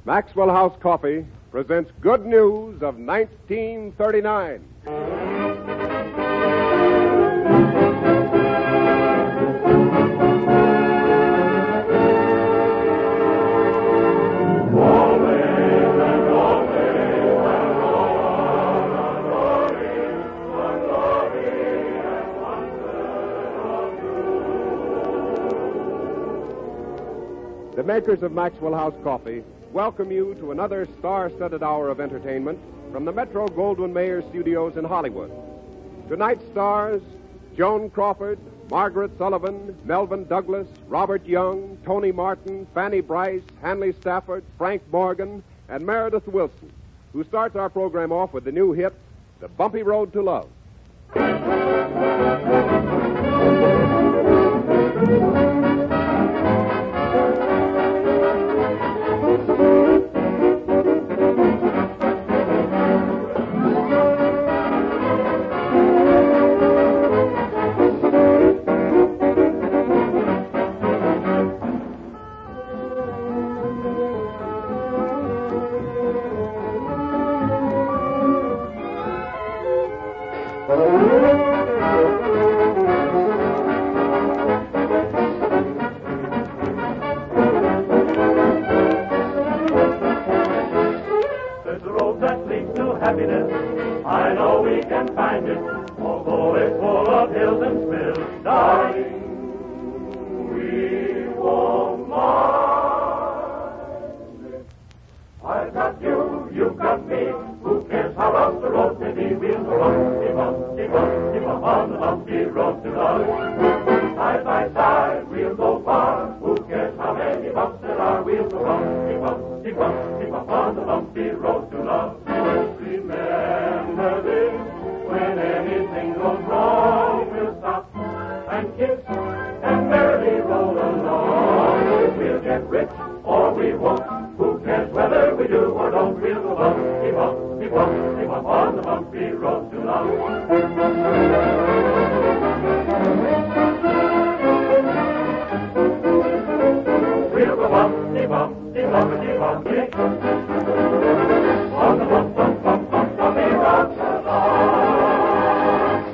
Maxwell House Coffee presents Good News of 1939. The makers of Maxwell House Coffee welcome you to another star-studded hour of entertainment from the Metro-Goldwyn-Mayer studios in Hollywood. Tonight's stars, Joan Crawford, Margaret Sullivan, Melvin Douglas, Robert Young, Tony Martin, Fanny Bryce, Hanley Stafford, Frank Morgan, and Meredith Wilson, who starts our program off with the new hit, The Bumpy Road to Love. I know we can find it, although it's full of hills and spills. Darling, we won't mind it. I've got you, you've got me. Who cares how rough the road may be? We'll go bumpy, bumpy, bumpy, bump on the bumpy road to love. Side by side, we'll go far. Who cares how many bumps there are? We'll go bumpy, bumpy, bumpy, bump on the bumpy road to love. Remember this, when anything goes wrong, we'll stop and kiss and merrily roll along. We'll get rich or we won't. Who cares whether we do or don't? We'll go bumpy, bumpy, bumpy, bump on the bumpy road to love. We'll go bumpy, bumpy, bumpy, bumpy on the bump, bump, bump, bump, bumpy road to love.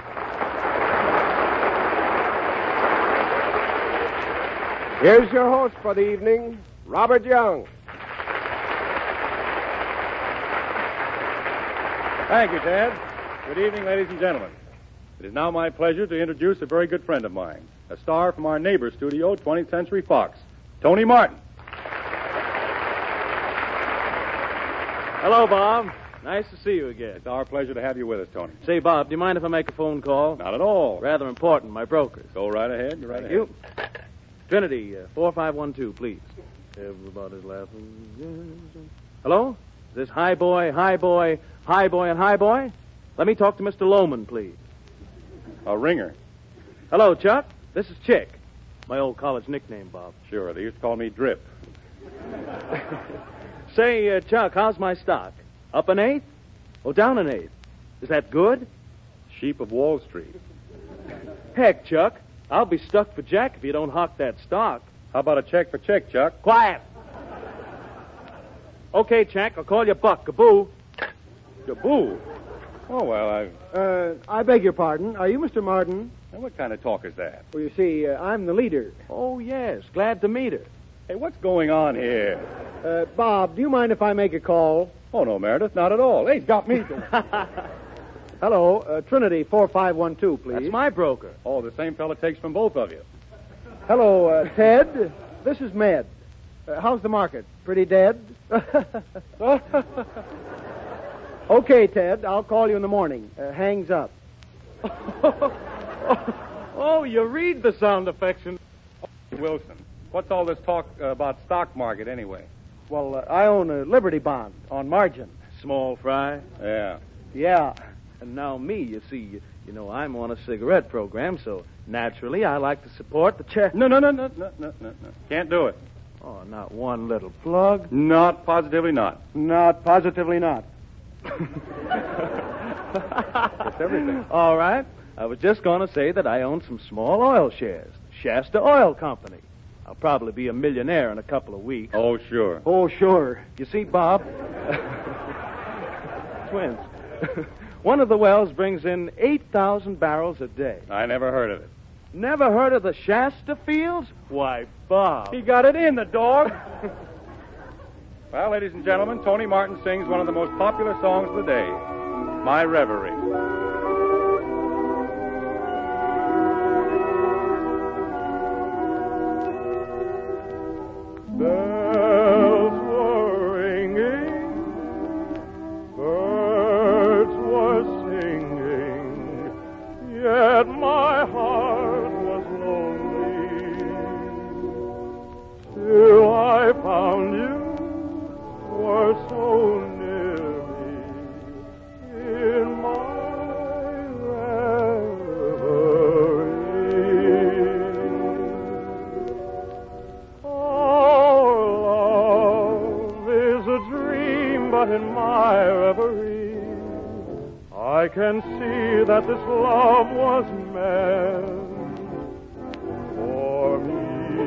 Here's your host for the evening, Robert Young. Thank you, Ted. Good evening, ladies and gentlemen. It is now my pleasure to introduce a very good friend of mine, a star from our neighbor studio, 20th Century Fox, Tony Martin. Hello, Bob. Nice to see you again. It's our pleasure to have you with us, Tony. Say, Bob, do you mind if I make a phone call? Not at all. Rather important, my brokers. Go right ahead. You're right Thank ahead. you. Trinity, 4512, please. Everybody's laughing. Hello? Is this High Boy, High Boy, High Boy, and High Boy? Let me talk to Mr. Lohman, please. A ringer. Hello, Chuck. This is Chick. My old college nickname, Bob. Sure, they used to call me Drip. Say, Chuck, how's my stock? Up an eighth? Oh, down an eighth. Is that good? Sheep of Wall Street. Heck, Chuck, I'll be stuck for Jack if you don't hawk that stock. How about a check for check, Chuck? Quiet. Okay, Chuck, I'll call you Buck. Kaboo. Gaboo. Oh, well, I beg your pardon. Are you Mr. Martin? Now, what kind of talk is that? Well, you see, I'm the leader. Oh, yes. Glad to meet her. Hey, what's going on here? Bob, do you mind if I make a call? Oh, no, Meredith, not at all. Hey, he's got me. Hello, Trinity 4512, please. That's my broker. Oh, the same fella takes from both of you. Hello, Ted. This is Med. How's the market? Pretty dead? Okay, Ted. I'll call you in the morning. Hangs up. Oh, you read the sound effects. Wilson, what's all this talk about stock market anyway? Well, I own a Liberty bond on margin. Small fry. Yeah. Yeah. And now me, you see, you know, I'm on a cigarette program, so naturally I like to support the chair. No. Can't do it. Oh, not one little plug. Not positively not. Not positively not. It's everything. All right. I was just going to say that I own some small oil shares. Shasta Oil Company. I'll probably be a millionaire in a couple of weeks. Oh, sure. Oh, sure. You see, Bob, twins, one of the wells brings in 8,000 barrels a day. I never heard of it. Never heard of the Shasta fields? Why, Bob. He got it in, the dog. Well, ladies and gentlemen, Tony Martin sings one of the most popular songs of the day, My Reverie. Bells were ringing, birds were singing, yet my heart was lonely. Till I found you were so near me in my reverie. Oh, love is a dream, but in my reverie I can see that this love was meant for me.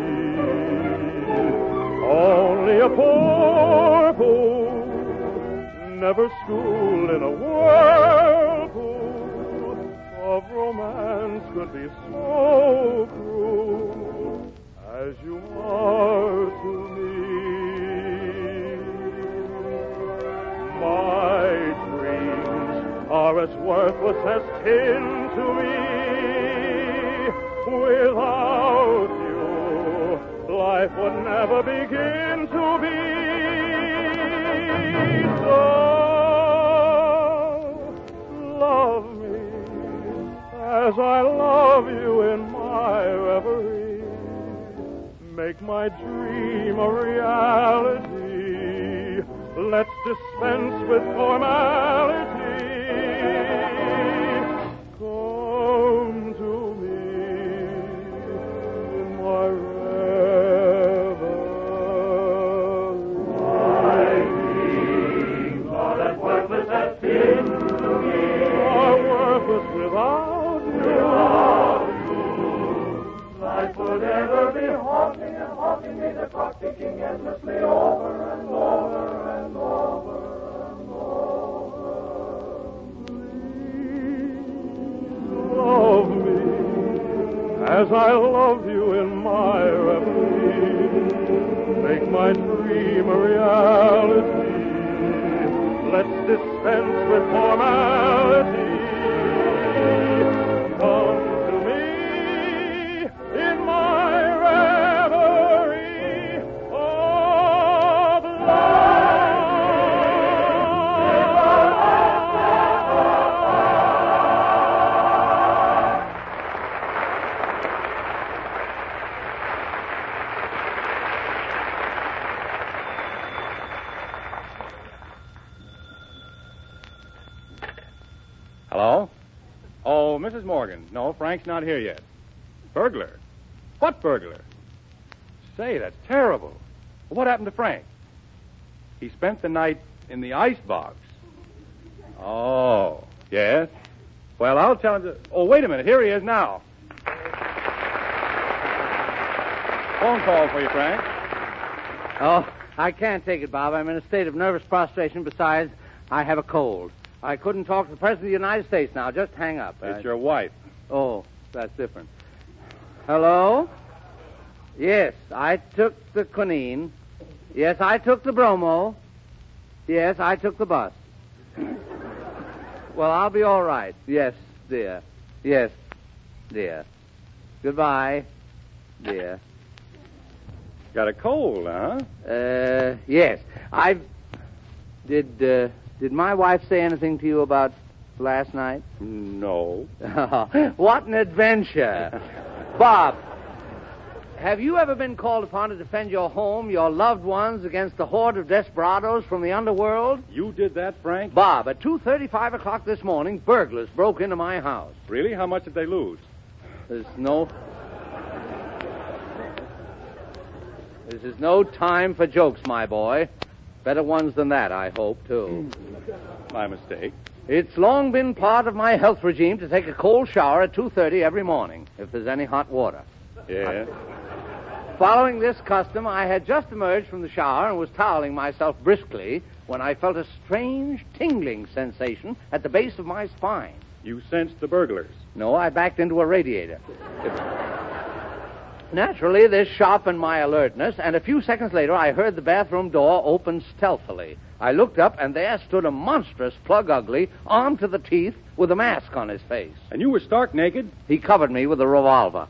Only a poor fool, never schooled in a whirlpool of romance, could be so cruel as you are to me. My dreams are as worthless as tin to me. Without you, life would never begin to be. So, love me as I love you in my reverie. Make my dream a reality. Let's dispense with formality. Come to me in my without you. Life would ever be haunting and haunting me, the clock ticking endlessly over and over and over and over. Please love me as I love you in my reverie. Make my dream a reality. Let's dispense with formality. Come to me in my reverie of Hello? Oh, Mrs. Morgan. No, Frank's not here yet. Burglar? What burglar? Say, that's terrible. What happened to Frank? He spent the night in the icebox. Oh, yes? Well, I'll tell him to... Oh, wait a minute. Here he is now. Phone call for you, Frank. Oh, I can't take it, Bob. I'm in a state of nervous prostration. Besides, I have a cold. I couldn't talk to the President of the United States now. Just hang up. It's your wife. Oh, that's different. Hello? Yes, I took the quinine. Yes, I took the bromo. Yes, I took the bus. Well, I'll be all right. Yes, dear. Yes, dear. Goodbye, dear. Got a cold, huh? Yes. Did my wife say anything to you about last night? No. What an adventure. Bob, have you ever been called upon to defend your home, your loved ones, against the horde of desperados from the underworld? You did that, Frank? Bob, at 2:35 o'clock this morning, burglars broke into my house. Really? How much did they lose? This is no time for jokes, my boy. Better ones than that, I hope, too. My mistake. It's long been part of my health regime to take a cold shower at 2:30 every morning, if there's any hot water. Yeah. Following this custom, I had just emerged from the shower and was toweling myself briskly when I felt a strange tingling sensation at the base of my spine. You sensed the burglars. No, I backed into a radiator. Naturally, this sharpened my alertness, and a few seconds later, I heard the bathroom door open stealthily. I looked up, and there stood a monstrous Plug Ugly, armed to the teeth, with a mask on his face. And you were stark naked? He covered me with a revolver.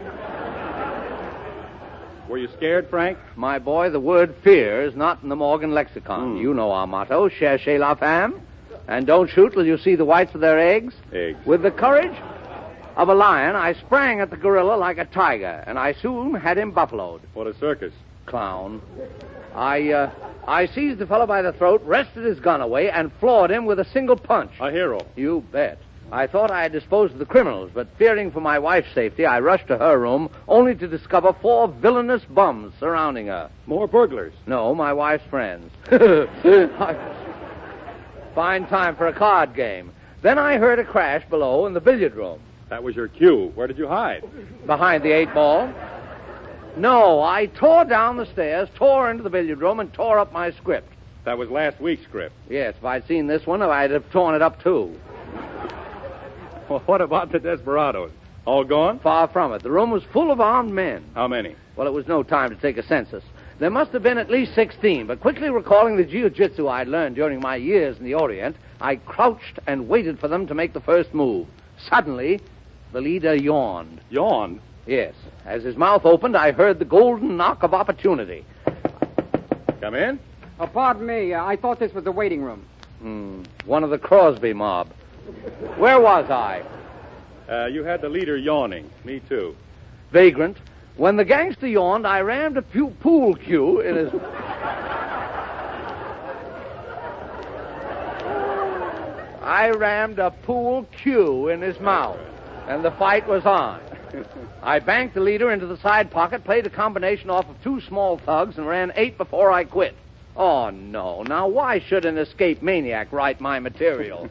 Were you scared, Frank? My boy, the word fear is not in the Morgan lexicon. You know our motto, cherchez la femme. And don't shoot till you see the whites of their eggs. Eggs. With the courage of a lion, I sprang at the gorilla like a tiger, and I soon had him buffaloed. What a circus. Clown. I seized the fellow by the throat, wrested his gun away, and floored him with a single punch. A hero. You bet. I thought I had disposed of the criminals, but fearing for my wife's safety, I rushed to her room, only to discover 4 villainous bums surrounding her. More burglars. No, my wife's friends. Fine time for a card game. Then I heard a crash below in the billiard room. That was your cue. Where did you hide? Behind the 8-ball. No, I tore down the stairs, tore into the billiard room, and tore up my script. That was last week's script. Yes, if I'd seen this one, I'd have torn it up, too. Well, what about the desperados? All gone? Far from it. The room was full of armed men. How many? Well, it was no time to take a census. There must have been at least 16, but quickly recalling the jiu-jitsu I'd learned during my years in the Orient, I crouched and waited for them to make the first move. Suddenly, the leader yawned. Yawned? Yes. As his mouth opened, I heard the golden knock of opportunity. Come in. Oh, pardon me. I thought this was the waiting room. One of the Crosby mob. Where was I? You had the leader yawning. Me too. Vagrant. When the gangster yawned, I rammed a pool cue in his... I rammed a pool cue in his mouth, and the fight was on. I banked the leader into the side pocket, played a combination off of 2 small thugs, and ran 8 before I quit. Oh, no. Now, why should an escaped maniac write my material?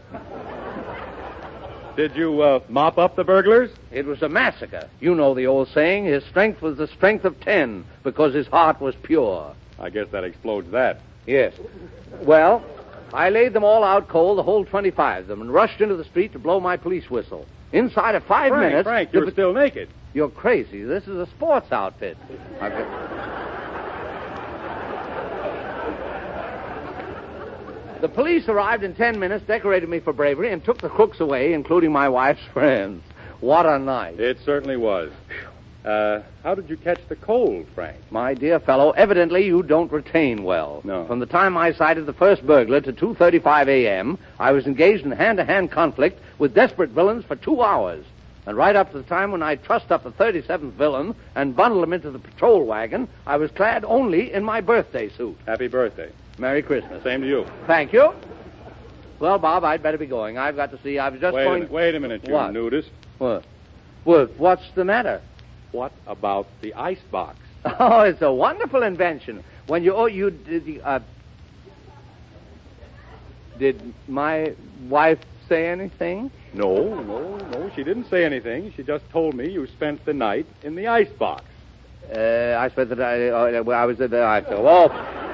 Did you mop up the burglars? It was a massacre. You know the old saying, his strength was the strength of 10 because his heart was pure. I guess that explodes that. Yes. Well, I laid them all out cold, the whole 25 of them, and rushed into the street to blow my police whistle. Inside of 5 minutes... Frank, you're still naked. You're crazy. This is a sports outfit. The police arrived in 10 minutes, decorated me for bravery, and took the crooks away, including my wife's friends. What a night. It certainly was. How did you catch the cold, Frank? My dear fellow, evidently you don't retain well. No. From the time I sighted the first burglar to 2:35 a.m., I was engaged in hand-to-hand conflict with desperate villains for 2 hours. And right up to the time when I trussed up the 37th villain and bundled him into the patrol wagon, I was clad only in my birthday suit. Happy birthday. Merry Christmas. Same to you. Thank you. Well, Bob, I'd better be going. I've got to see. I was just going... Wait a minute, you What? nudist. What? Well, what's the matter? What about the icebox? Oh, it's a wonderful invention. When did my wife say anything? No. She didn't say anything. She just told me you spent the night in the icebox. I spent the night... I was at the... Oh...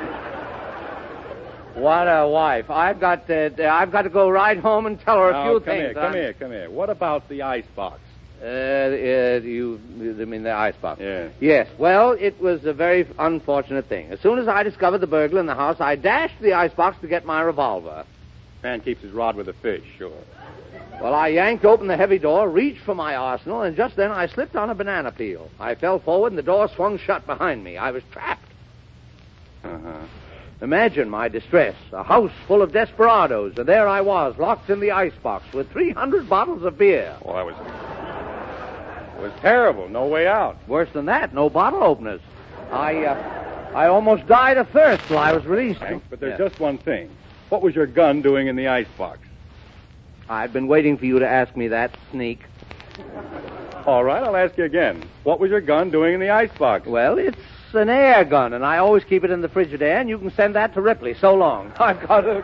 What a wife. I've got to go right home and tell her a few things. Come here. What about the icebox? You mean the icebox? Yeah. Yes. Well, it was a very unfortunate thing. As soon as I discovered the burglar in the house, I dashed to the icebox to get my revolver. Man keeps his rod with a fish, sure. Well, I yanked open the heavy door, reached for my arsenal, and just then I slipped on a banana peel. I fell forward, and the door swung shut behind me. I was trapped. Uh-huh. Imagine my distress. A house full of desperados, and there I was, locked in the icebox with 300 bottles of beer. Oh, it was terrible. No way out. Worse than that, no bottle openers. I almost died of thirst till I was released. Frank, but there's just one thing. What was your gun doing in the icebox? I've been waiting for you to ask me that, sneak. All right, I'll ask you again. What was your gun doing in the icebox? Well, it's an air gun, and I always keep it in the Frigidaire, and you can send that to Ripley. So long. I've got to...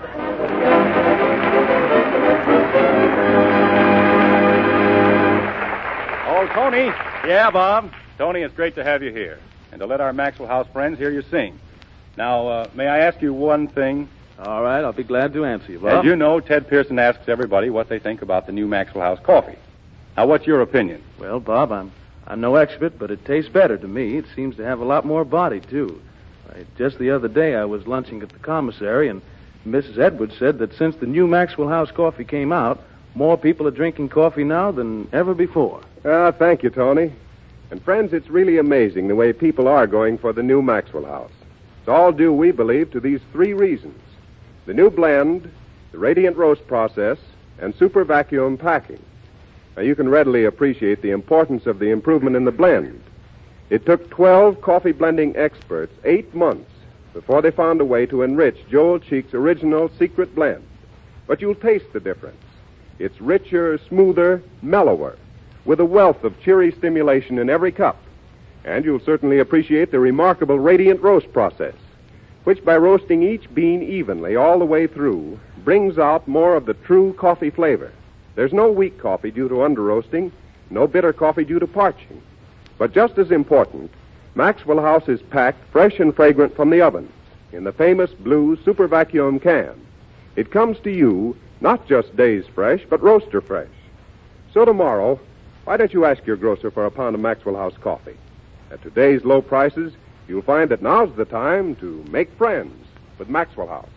Oh, Tony. Yeah, Bob. Tony, it's great to have you here. and to let our Maxwell House friends hear you sing. Now, may I ask you one thing? All right, I'll be glad to answer you, Bob. As you know, Ted Pearson asks everybody what they think about the new Maxwell House coffee. Now, what's your opinion? Well, Bob, I'm no expert, but it tastes better to me. It seems to have a lot more body, too. Just the other day, I was lunching at the commissary, and Mrs. Edwards said that since the new Maxwell House coffee came out, more people are drinking coffee now than ever before. Thank you, Tony. And friends, it's really amazing the way people are going for the new Maxwell House. It's all due, we believe, to these three reasons: the new blend, the radiant roast process, and super vacuum packing. Now, you can readily appreciate the importance of the improvement in the blend. It took 12 coffee blending experts 8 months before they found a way to enrich Joel Cheek's original secret blend. But you'll taste the difference. It's richer, smoother, mellower, with a wealth of cheery stimulation in every cup. And you'll certainly appreciate the remarkable radiant roast process, which by roasting each bean evenly all the way through, brings out more of the true coffee flavor. There's no weak coffee due to under-roasting, no bitter coffee due to parching. But just as important, Maxwell House is packed fresh and fragrant from the ovens in the famous blue super vacuum can. It comes to you not just days fresh, but roaster fresh. So tomorrow, why don't you ask your grocer for a pound of Maxwell House coffee? At today's low prices, you'll find that now's the time to make friends with Maxwell House.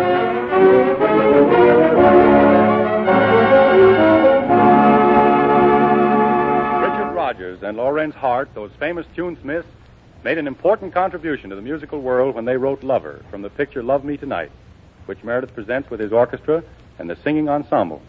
Richard Rodgers and Lorenz Hart, those famous tunesmiths, made an important contribution to the musical world when they wrote Lover from the picture Love Me Tonight, which Meredith presents with his orchestra and the singing ensemble.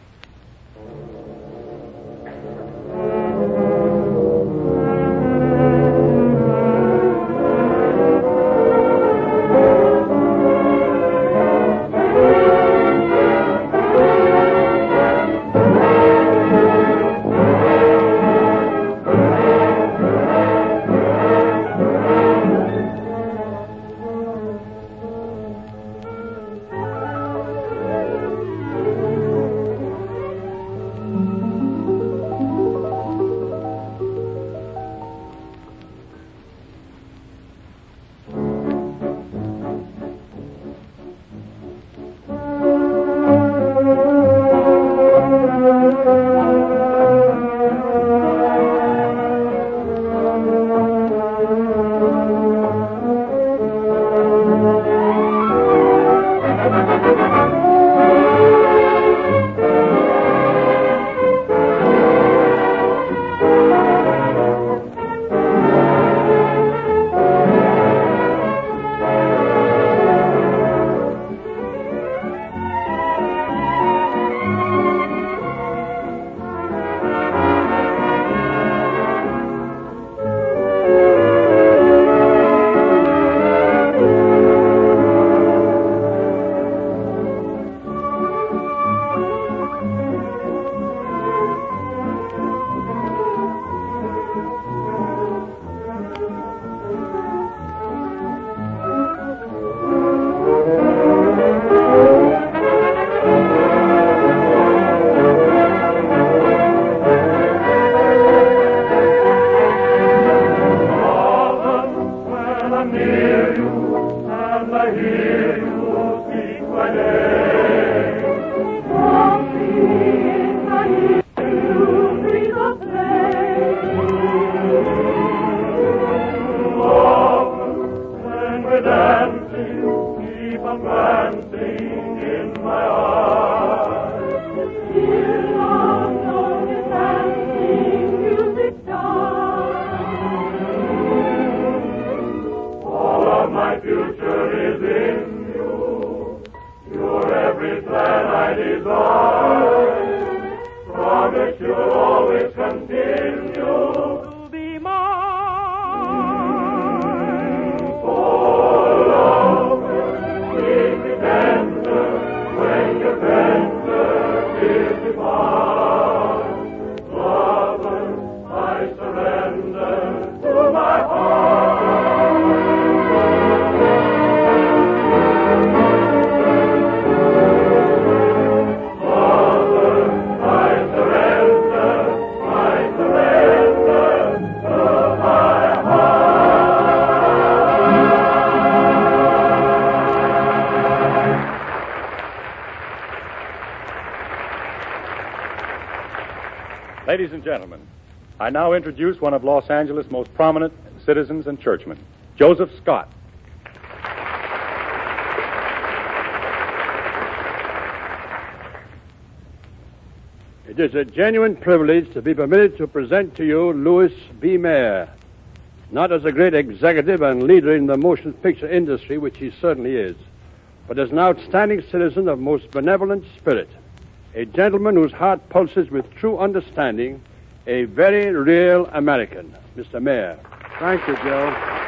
Dancing Ladies and gentlemen, I now introduce one of Los Angeles' most prominent citizens and churchmen, Joseph Scott. It is a genuine privilege to be permitted to present to you Louis B. Mayer, not as a great executive and leader in the motion picture industry, which he certainly is, but as an outstanding citizen of most benevolent spirit, a gentleman whose heart pulses with true understanding, a very real American. Mr. Mayer. Thank you, Joe.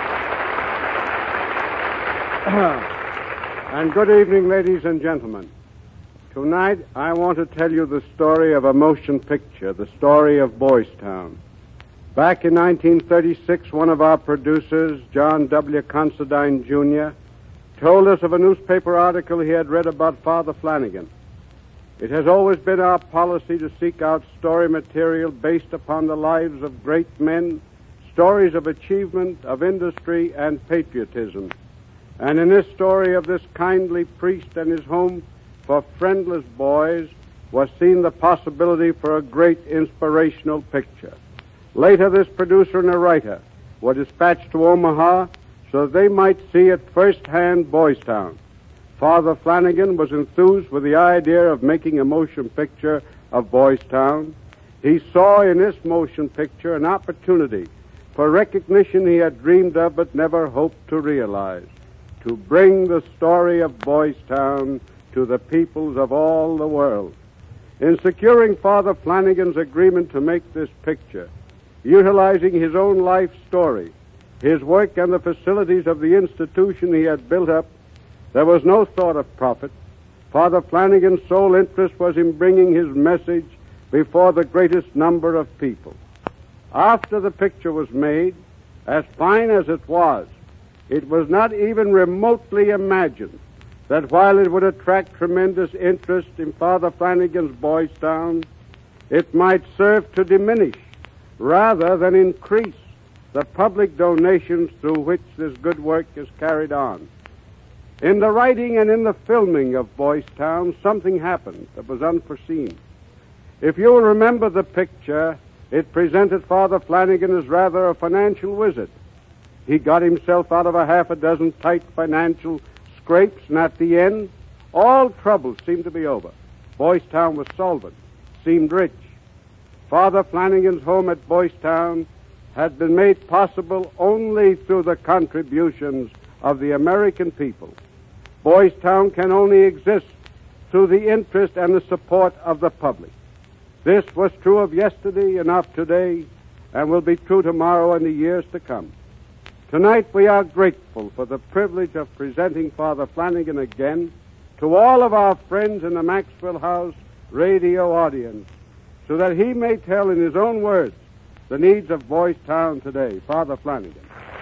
And good evening, ladies and gentlemen. Tonight, I want to tell you the story of a motion picture, the story of Boys Town. Back in 1936, one of our producers, John W. Considine, Jr., told us of a newspaper article he had read about Father Flanagan. It has always been our policy to seek out story material based upon the lives of great men, stories of achievement, of industry, and patriotism. And in this story of this kindly priest and his home for friendless boys was seen the possibility for a great inspirational picture. Later, this producer and a writer were dispatched to Omaha so that they might see at first hand Boys Town. Father Flanagan was enthused with the idea of making a motion picture of Boys Town. He saw in this motion picture an opportunity for recognition he had dreamed of but never hoped to realize, to bring the story of Boys Town to the peoples of all the world. In securing Father Flanagan's agreement to make this picture, utilizing his own life story, his work and the facilities of the institution he had built up, there was no thought of profit. Father Flanagan's sole interest was in bringing his message before the greatest number of people. After the picture was made, as fine as it was not even remotely imagined that while it would attract tremendous interest in Father Flanagan's Boys Town, it might serve to diminish rather than increase the public donations through which this good work is carried on. In the writing and in the filming of Boys Town, something happened that was unforeseen. If you'll remember the picture, it presented Father Flanagan as rather a financial wizard. He got himself out of a half a dozen tight financial scrapes, and at the end, all troubles seemed to be over. Boys Town was solvent, seemed rich. Father Flanagan's home at Boys Town had been made possible only through the contributions of the American people. Boys Town can only exist through the interest and the support of the public. This was true of yesterday and of today, and will be true tomorrow and the years to come. Tonight we are grateful for the privilege of presenting Father Flanagan again to all of our friends in the Maxwell House radio audience, so that he may tell in his own words the needs of Boys Town today. Father Flanagan.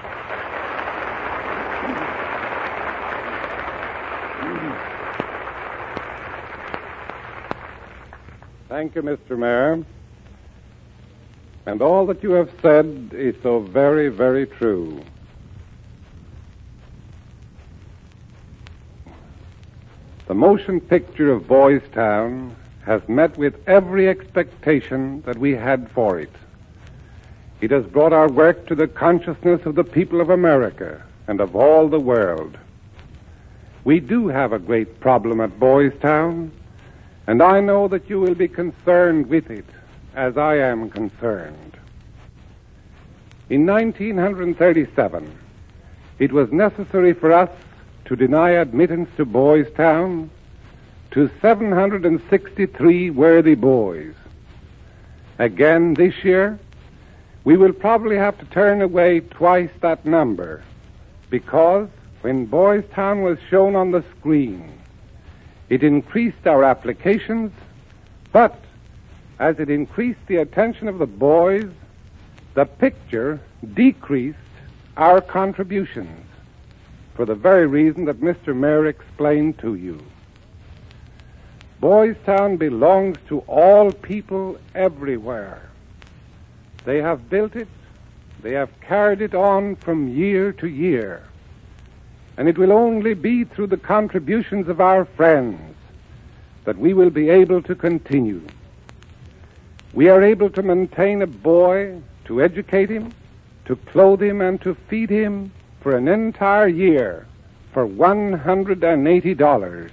Thank you, Mr. Mayor. And all that you have said is so very, very true. The motion picture of Boys Town has met with every expectation that we had for it. It has brought our work to the consciousness of the people of America and of all the world. We do have a great problem at Boys Town, and I know that you will be concerned with it, as I am concerned. In 1937, it was necessary for us to deny admittance to Boys Town to 763 worthy boys. Again this year, we will probably have to turn away twice that number, because when Boys Town was shown on the screen, it increased our applications, but as it increased the attention of the boys, the picture decreased our contributions for the very reason that Mr. Mayer explained to you. Boys Town belongs to all people everywhere. They have built it, they have carried it on from year to year, and it will only be through the contributions of our friends that we will be able to continue. we are able to maintain a boy, to educate him, to clothe him, and to feed him for an entire year for $180.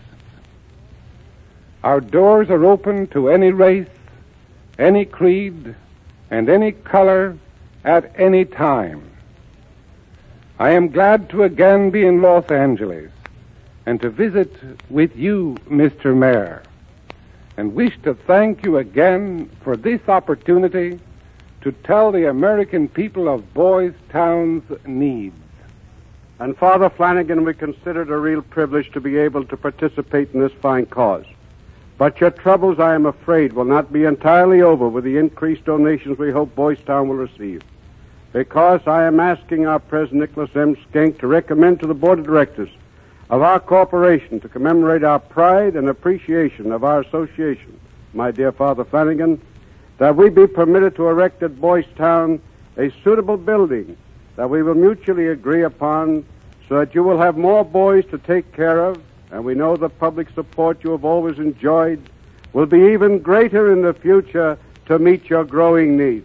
Our doors are open to any race, any creed, and any color at any time. I am glad to again be in Los Angeles and to visit with you, Mr. Mayor, and wish to thank you again for this opportunity to tell the American people of Boys Town's needs. And Father Flanagan, we consider it a real privilege to be able to participate in this fine cause. But your troubles, I am afraid, will not be entirely over with the increased donations we hope Boys Town will receive. Because I am asking our President, Nicholas M. Skink, to recommend to the Board of Directors of our corporation to commemorate our pride and appreciation of our association, my dear Father Flanagan, that we be permitted to erect at Boys Town a suitable building that we will mutually agree upon so that you will have more boys to take care of, and we know the public support you have always enjoyed will be even greater in the future to meet your growing needs.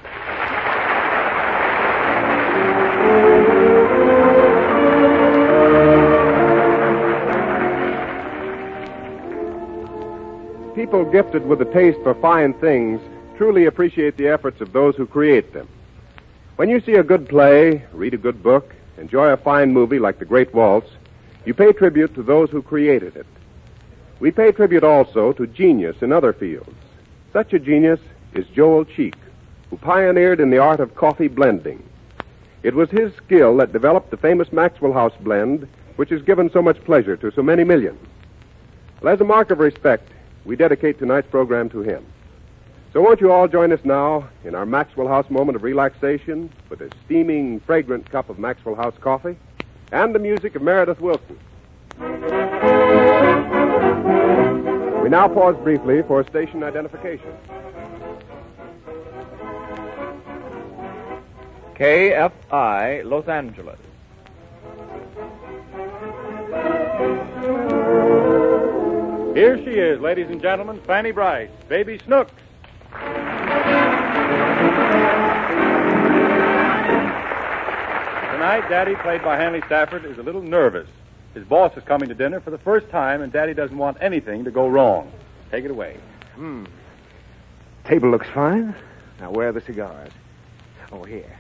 People gifted with a taste for fine things truly appreciate the efforts of those who create them. When you see a good play, read a good book, enjoy a fine movie like The Great Waltz, you pay tribute to those who created it. We pay tribute also to genius in other fields. Such a genius is Joel Cheek, who pioneered in the art of coffee blending. It was his skill that developed the famous Maxwell House blend, which has given so much pleasure to so many millions. Well, as a mark of respect, we dedicate tonight's program to him. So won't you all join us now in our Maxwell House moment of relaxation with a steaming, fragrant cup of Maxwell House coffee and the music of Meredith Wilson. We now pause briefly for station identification. KFI, Los Angeles. Here she is, ladies and gentlemen, Fanny Bryce, Baby Snooks. Tonight, Daddy, played by Hanley Stafford, is a little nervous. His boss is coming to dinner for the first time, and Daddy doesn't want anything to go wrong. Take it away. Table looks fine. Now, where are the cigars? Oh, here.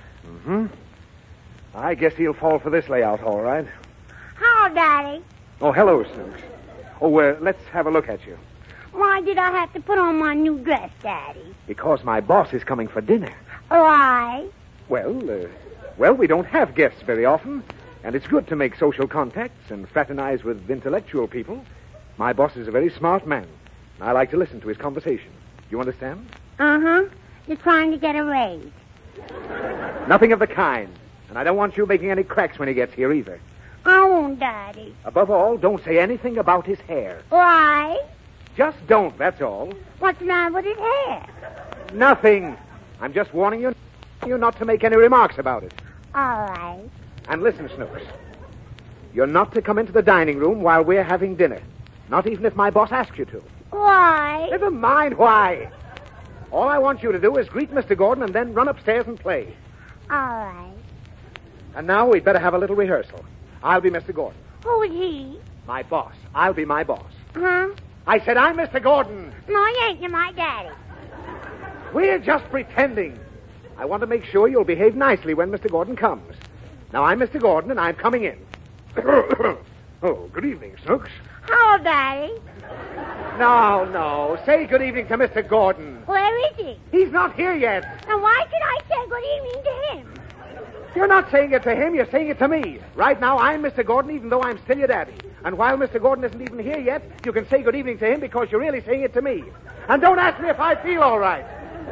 I guess he'll fall for this layout, all right. Hello, Daddy. Oh, hello, Snooks. Oh, let's have a look at you. Why did I have to put on my new dress, Daddy? Because my boss is coming for dinner. Why? Well, we don't have guests very often, and it's good to make social contacts and fraternize with intellectual people. My boss is a very smart man. I like to listen to his conversation. You understand? Uh-huh. You're trying to get a raise. Nothing of the kind. And I don't want you making any cracks when he gets here either. I won't, Daddy. Above all, don't say anything about his hair. Why? Just don't, that's all. What's the matter with his hair? Nothing. I'm just warning you not to make any remarks about it. All right. And listen, Snooks. You're not to come into the dining room while we're having dinner. Not even if my boss asks you to. Why? Never mind why. All I want you to do is greet Mr. Gordon and then run upstairs and play. All right. And now we'd better have a little rehearsal. I'll be Mr. Gordon. Who is he? My boss. I'll be my boss. Huh? I said I'm Mr. Gordon. No, you ain't. You're my daddy. We're just pretending. I want to make sure you'll behave nicely when Mr. Gordon comes. Now, I'm Mr. Gordon, and I'm coming in. Oh, good evening, Snooks. Hello, Daddy. No. Say good evening to Mr. Gordon. Where is he? He's not here yet. And why should I say good evening to him? You're not saying it to him, you're saying it to me. Right now, I'm Mr. Gordon, even though I'm still your daddy. And while Mr. Gordon isn't even here yet, you can say good evening to him because you're really saying it to me. And don't ask me if I feel all right.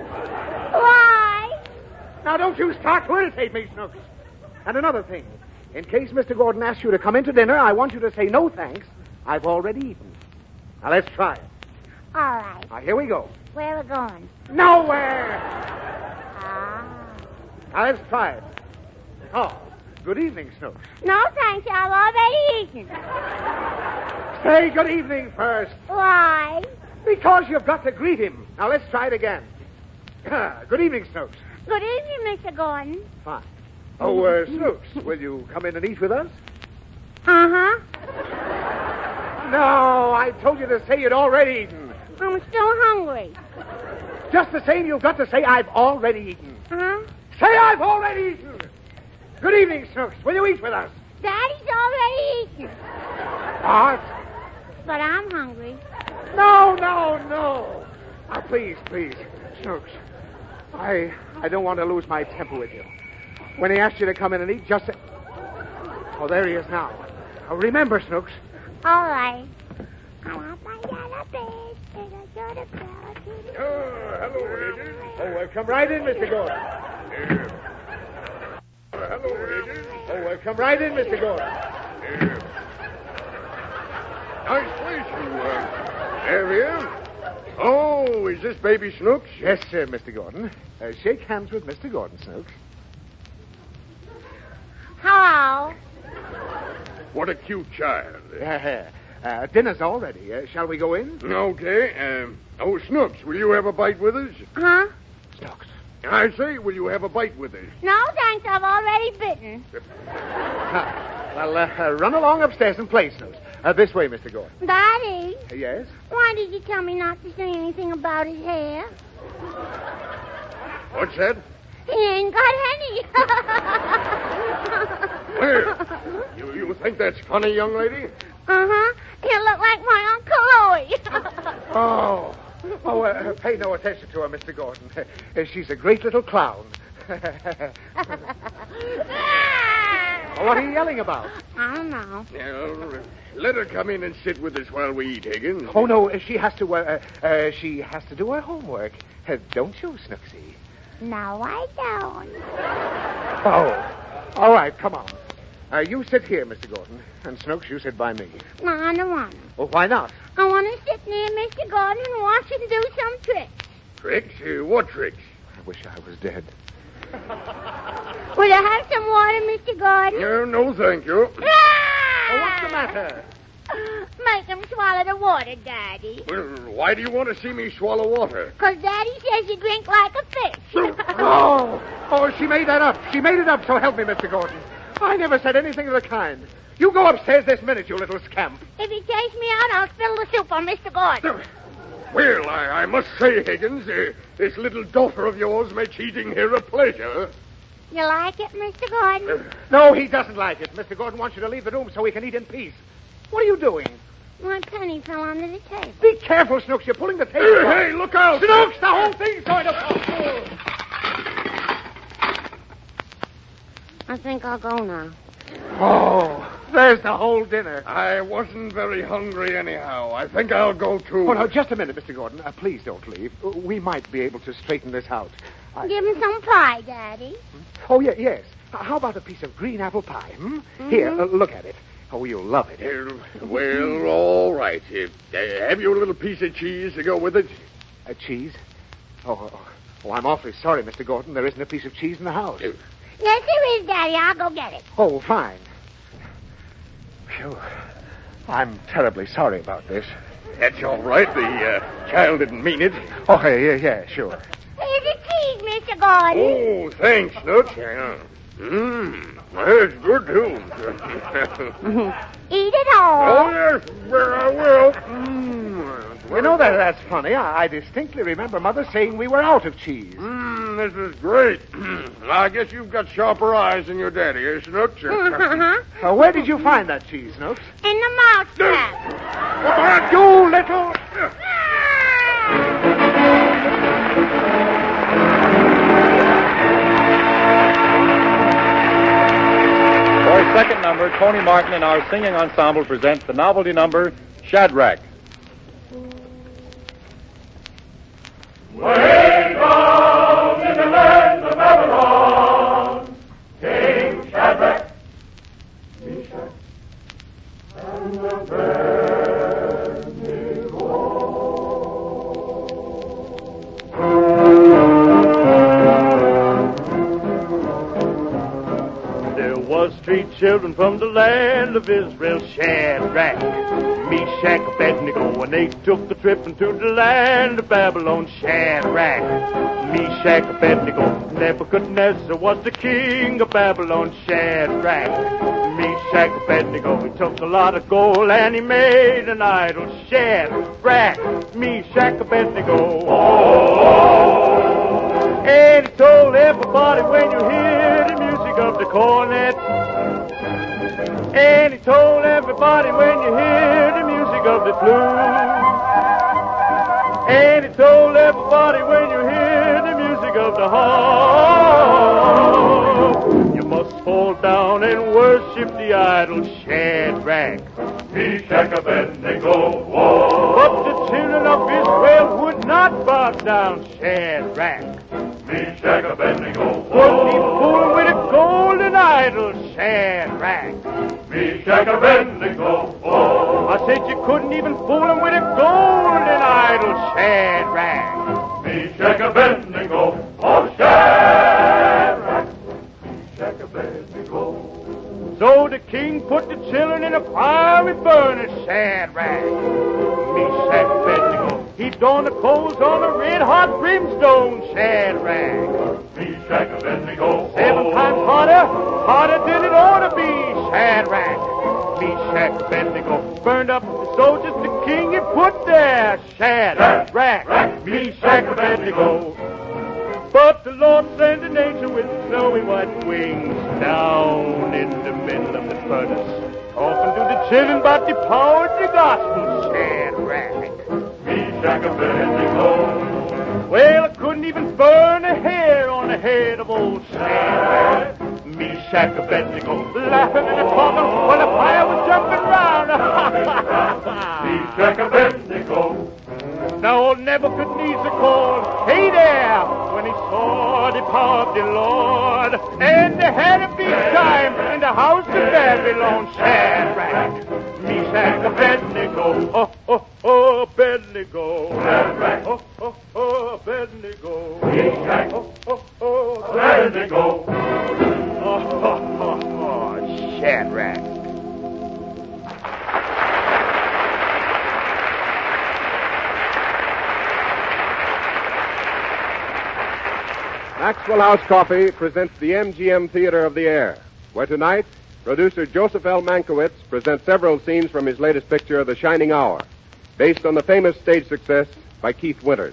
Why? Now, don't you start to irritate me, Snooks. And another thing. In case Mr. Gordon asks you to come in to dinner, I want you to say no thanks. I've already eaten. Now, let's try it. All right. Now, here we go. Where are we going? Nowhere! Ah. Now, let's try it. Oh, good evening, Snooks. No, thanks. I've already eaten. Say good evening first. Why? Because you've got to greet him. Now, let's try it again. Good evening, Snooks. Good evening, Mr. Gordon. Fine. Oh, Snooks, will you come in and eat with us? Uh-huh. No, I told you to say you'd already eaten. I'm still hungry. Just the same, you've got to say I've already eaten. Huh? Say I've already eaten. Good evening, Snooks. Will you eat with us? Daddy's already eaten. What? But I'm hungry. No. Now, please, Snooks. I don't want to lose my temper with you. When he asked you to come in and eat, just say... Oh, there he is now. Oh, remember, Snooks. All right. I want my yellow bed. Oh, hello, ladies. Oh, come right in, Mr. Gordon. Hello, ladies. Oh, come right in, Mr. Gordon. Nice place you there, here. Oh, is this baby Snooks? Yes, sir, Mr. Gordon. Shake hands with Mr. Gordon, Snooks. Hello. What a cute child. Dinner's all ready. Shall we go in? Okay. Snooks, will you have a bite with us? Huh? Snooks. I say, will you have a bite with us? No, thanks. I've already bitten. Well, run along upstairs and play, Snooks. This way, Mr. Gordon. Daddy. Yes? Why did you tell me not to say anything about his hair? What's that? He ain't got any. Where? You think that's funny, young lady? Uh-huh. You look like my Uncle Louie. Pay no attention to her, Mr. Gordon. She's a great little clown. What are you yelling about? I don't know. Let her come in and sit with us while we eat, Higgins. Oh, no, she has to do her homework. Don't you, Snooksy? No, I don't. Oh, all right, come on. You sit here, Mr. Gordon, and Snooks, you sit by me. No, I don't want to. Well, why not? I want to sit near Mr. Gordon and watch him do some tricks. Tricks? What tricks? I wish I was dead. Will you have some water, Mr. Gordon? No, thank you. What's the matter? Make him swallow the water, Daddy. Well, why do you want to see me swallow water? 'Cause Daddy says you drink like a fish. Oh, she made that up. She made it up, so help me, Mr. Gordon. I never said anything of the kind. You go upstairs this minute, you little scamp. If he takes me out, I'll spill the soup on Mr. Gordon. Well, I must say, Higgins, this little daughter of yours makes eating here a pleasure. You like it, Mr. Gordon? No, he doesn't like it. Mr. Gordon wants you to leave the room so he can eat in peace. What are you doing? My penny fell under the table. Be careful, Snooks. You're pulling the table. Hey, look out! Snooks, the whole thing's going to fall. I think I'll go now. Oh, there's the whole dinner. I wasn't very hungry anyhow. I think I'll go too. Oh, no, just a minute, Mr. Gordon. Please don't leave. We might be able to straighten this out. Give him some pie, Daddy. Oh, yes. How about a piece of green apple pie? Mm-hmm. Here, look at it. Oh, you'll love it. Well, all right. Have you a little piece of cheese to go with it? Cheese? Oh, I'm awfully sorry, Mr. Gordon. There isn't a piece of cheese in the house. Yes, there is, Daddy. I'll go get it. Oh, fine. Phew. I'm terribly sorry about this. That's all right. The child didn't mean it. Oh, yeah, sure. Here's the cheese, Mr. Gordon. Oh, thanks, Snooks. That's good, too. Eat it all. Oh, yes, I will. You know that's funny. I distinctly remember Mother saying we were out of cheese. This is great. I guess you've got sharper eyes than your daddy, eh, Snooks? Where did you find that cheese, Snooks? In the mousetrap. You little... For his second number, Tony Martin and our singing ensemble present the novelty number, Shadrach. Way down in the land of Babylon, King Shadrach, Meshach, and There was three children from the land of Israel, Shadrach, Meshach, Meshach, Abednego, and they took the trip into the land of Babylon. Shadrach, Meshach, Abednego, Nebuchadnezzar was the king of Babylon. Shadrach, Meshach, Abednego, he took a lot of gold and he made an idol. Shadrach, Meshach, Abednego. And he told everybody when you hear the music of the cornet. And he told everybody when you hear the music of the flute. And he told everybody when you hear the music of the harp, you must fall down and worship the idol. Shadrach, Meshach, Abednego, whoa. But the children of Israel would not bow down. Shadrach, Meshach, Abednego, wouldn't even fool with a golden idol. Shadrach, Meshach, Abednego, whoa. I said you couldn't even fool him with a golden idol. Shadrach, Meshach, Abednego, oh Shadrach, Meshach, Abednego. So the king put the children in a fiery furnace. Shadrach, Meshach, Abednego. He donned the coals on a red-hot brimstone. Shadrach, Meshach, Abednego, 7 times hotter than it ought to be. Shadrach, Meshach, Abednego, burned up the soldiers the king had put there. Shadrach, Meshach, Abednego. But the Lord sent an angel with snowy white wings down in the middle of the furnace, talking to the children about the power of the gospel. Shadrach, Meshach, Abednego. Well, I couldn't even burn a hair on the head of old Shadrach, Meshach, Abednego, laughing and talking while the fire was jumping round. Meshach, Abednego. Now old Nebuchadnezzar called, "Hey there!" when he saw the power of the Lord. And there had a big time in the house of Babylon. Shadrach, Meshach, Abednego. Oh, oh, oh, Abednego. Shadrach. Oh, oh, oh, Abednego. Meshach. Oh, oh, oh, Abednego. Oh, oh, oh, oh, Shadrach. Maxwell House Coffee presents the MGM Theater of the Air, where tonight, producer Joseph L. Mankiewicz presents several scenes from his latest picture, The Shining Hour, based on the famous stage success by Keith Winters.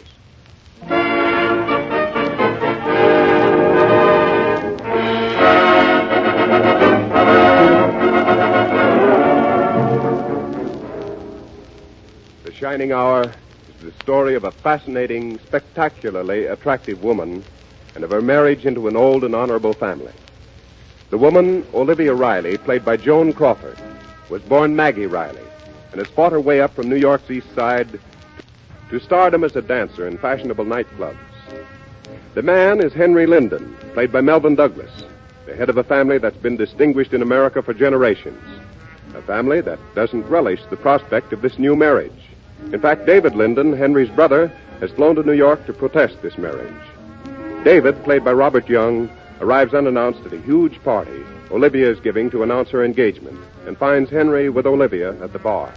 The Shining Hour is the story of a fascinating, spectacularly attractive woman and of her marriage into an old and honorable family. The woman, Olivia Riley, played by Joan Crawford, was born Maggie Riley and has fought her way up from New York's East Side to stardom as a dancer in fashionable nightclubs. The man is Henry Linden, played by Melvyn Douglas, the head of a family that's been distinguished in America for generations, a family that doesn't relish the prospect of this new marriage. In fact, David Linden, Henry's brother, has flown to New York to protest this marriage. David, played by Robert Young, arrives unannounced at a huge party Olivia is giving to announce her engagement and finds Henry with Olivia at the bar.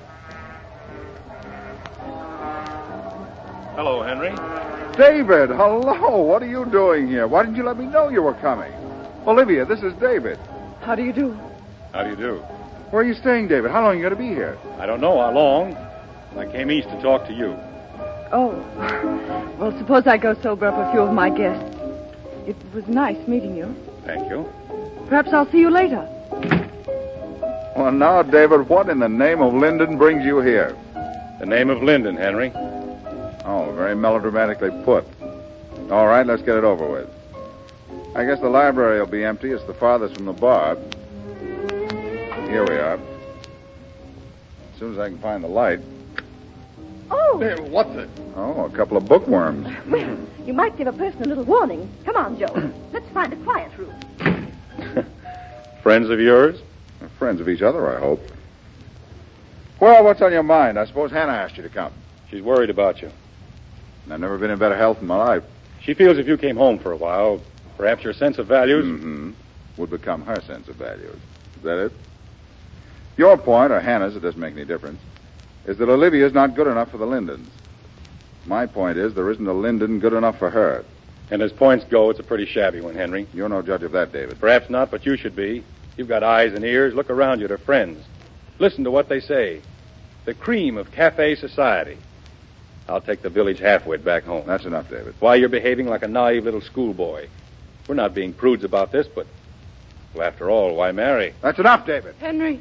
Hello, Henry. David, hello. What are you doing here? Why didn't you let me know you were coming? Olivia, this is David. How do you do? How do you do? Where are you staying, David? How long are you going to be here? I don't know how long. I came east to talk to you. Oh. Well, suppose I go sober up a few of my guests. It was nice meeting you. Thank you. Perhaps I'll see you later. Well, now, David, what in the name of Linden brings you here? The name of Linden, Henry. Oh, very melodramatically put. All right, let's get it over with. I guess the library will be empty. It's the farthest from the bar. Here we are. As soon as I can find the light. Oh. Hey, what's it? Oh, a couple of bookworms. Well, you might give a person a little warning. Come on, Joe. Let's find a quiet room. Friends of yours? Friends of each other, I hope. Well, what's on your mind? I suppose Hannah asked you to come. She's worried about you. I've never been in better health in my life. She feels if you came home for a while, perhaps your sense of values... would become her sense of values. Is that it? Your point, or Hannah's, it doesn't make any difference. is that Olivia's not good enough for the Lindens. My point is there isn't a Linden good enough for her. And as points go, it's a pretty shabby one, Henry. You're no judge of that, David. Perhaps not, but you should be. You've got eyes and ears. Look around you. They're friends. Listen to what they say. The cream of cafe society. I'll take the village half-wit back home. That's enough, David. Why, you're behaving like a naive little schoolboy. We're not being prudes about this, but... Well, after all, why marry? That's enough, David. Henry,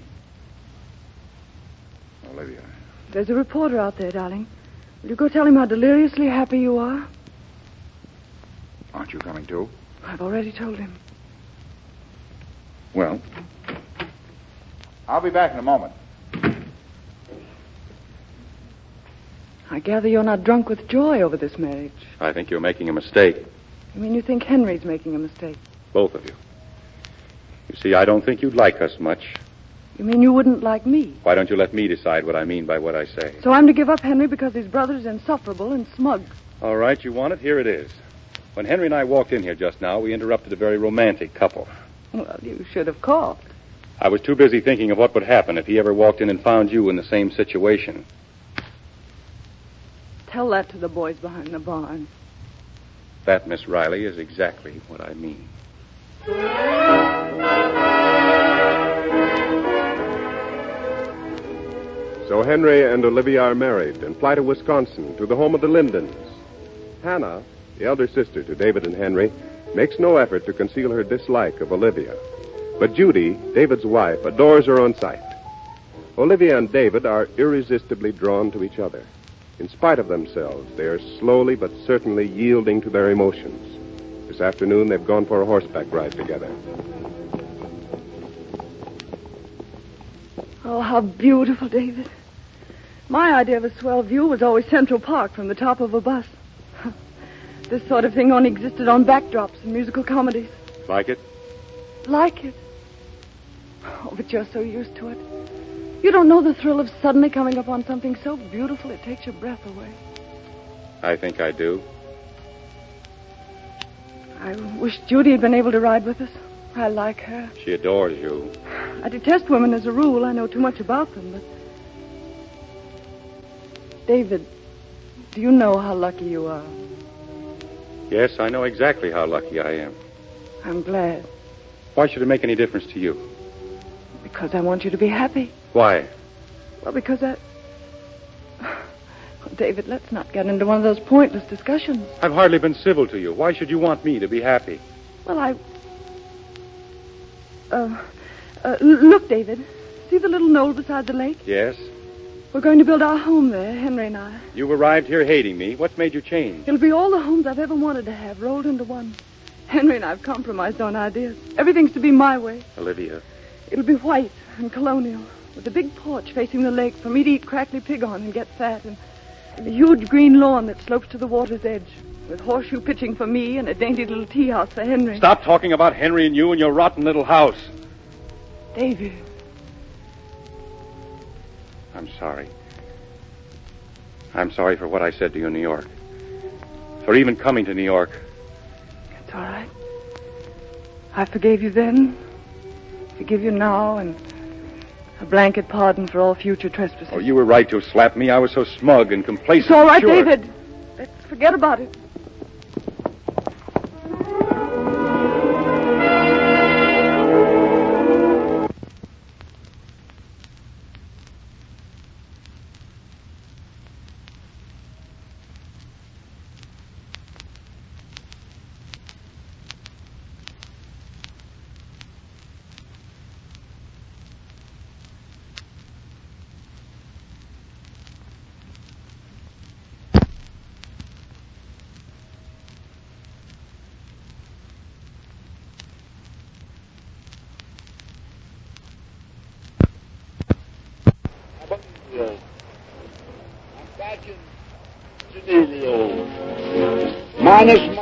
Olivia. there's a reporter out there, darling. Will you go tell him how deliriously happy you are? Aren't you coming too? I've already told him. Well, I'll be back in a moment. I gather you're not drunk with joy over this marriage. I think you're making a mistake. You mean you think Henry's making a mistake? Both of you. You see, I don't think you'd like us much. You mean you wouldn't like me? Why don't you let me decide what I mean by what I say? So I'm to give up Henry because his brother's insufferable and smug. All right, you want it? Here it is. When Henry and I walked in here just now, we interrupted a very romantic couple. Well, you should have called. I was too busy thinking of what would happen if he ever walked in and found you in the same situation. Tell that to the boys behind the barn. That, Miss Riley, is exactly what I mean. So Henry and Olivia are married and fly to Wisconsin, to the home of the Lindens. Hannah, the elder sister to David and Henry, makes no effort to conceal her dislike of Olivia. But Judy, David's wife, adores her on sight. Olivia and David are irresistibly drawn to each other. In spite of themselves, they are slowly but certainly yielding to their emotions. This afternoon, they've gone for a horseback ride together. Oh, how beautiful, David. My idea of a swell view was always Central Park from the top of a bus. This sort of thing only existed on backdrops in musical comedies. Like it? Like it? Oh, but you're so used to it. You don't know the thrill of suddenly coming upon something so beautiful it takes your breath away. I think I do. I wish Judy had been able to ride with us. I like her. She adores you. I detest women as a rule. I know too much about them, but... David, do you know how lucky you are? Yes, I know exactly how lucky I am. I'm glad. Why should it make any difference to you? Because I want you to be happy. Why? Well, because I... David, let's not get into one of those pointless discussions. I've hardly been civil to you. Why should you want me to be happy? Well, look, David. See the little knoll beside the lake? Yes. We're going to build our home there, Henry and I. You've arrived here hating me. What's made you change? It'll be all the homes I've ever wanted to have rolled into one. Henry and I have compromised on ideas. Everything's to be my way. Olivia. It'll be white and colonial, with a big porch facing the lake for me to eat crackly pig on and get fat, and a huge green lawn that slopes to the water's edge, with horseshoe pitching for me and a dainty little tea house for Henry. Stop talking about Henry and you and your rotten little house. David. I'm sorry. I'm sorry for what I said to you in New York. For even coming to New York. It's all right. I forgave you then, forgive you now, and a blanket pardon for all future trespasses. Oh, you were right to have slapped me. I was so smug and complacent. It's all right, sure. David. Let's forget about it. Minus...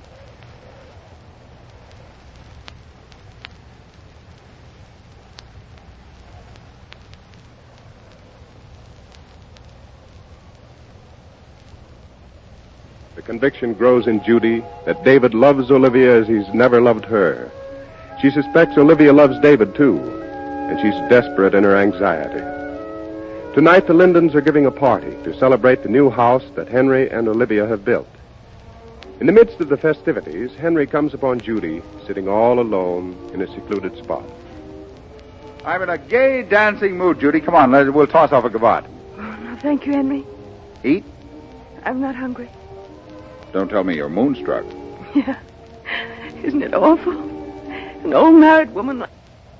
The conviction grows in Judy that David loves Olivia as he's never loved her. She suspects Olivia loves David, too, and she's desperate in her anxiety. Tonight, the Lindens are giving a party to celebrate the new house that Henry and Olivia have built. In the midst of the festivities, Henry comes upon Judy sitting all alone in a secluded spot. I'm in a gay dancing mood, Judy. Come on, we'll toss off a gavotte. Oh, no, thank you, Henry. Eat? I'm not hungry. Don't tell me you're moonstruck. Yeah. Isn't it awful? An old married woman like...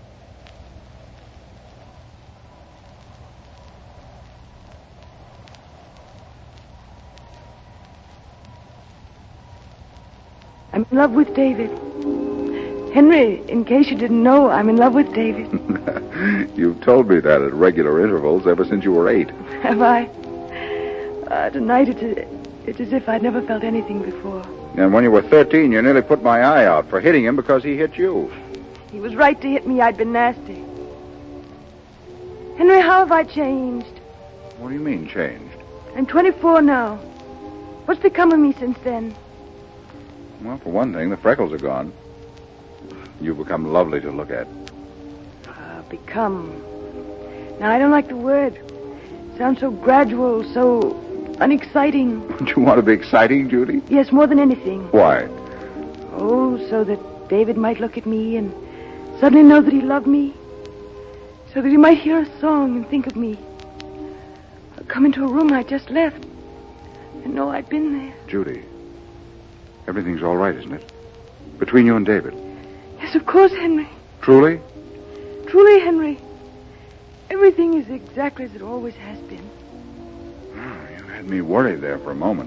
I'm in love with David. Henry, in case you didn't know, I'm in love with David. You've told me that at regular intervals ever since you were 8. Have I? Tonight it's as if I'd never felt anything before. And when you were 13, you nearly put my eye out for hitting him because he hit you. He was right to hit me. I'd been nasty. Henry, how have I changed? What do you mean, changed? I'm 24 now. What's become of me since then? Well, for one thing, the freckles are gone. You've become lovely to look at. Become. Now, I don't like the word. It sounds so gradual, so unexciting. Don't you want to be exciting, Judy? Yes, more than anything. Why? Oh, so that David might look at me and suddenly know that he loved me. So that he might hear a song and think of me. Or come into a room I just left and know I'd been there. Judy, everything's all right, isn't it? Between you and David? Yes, of course, Henry. Truly? Truly, Henry. Everything is exactly as it always has been. You had me worried there for a moment.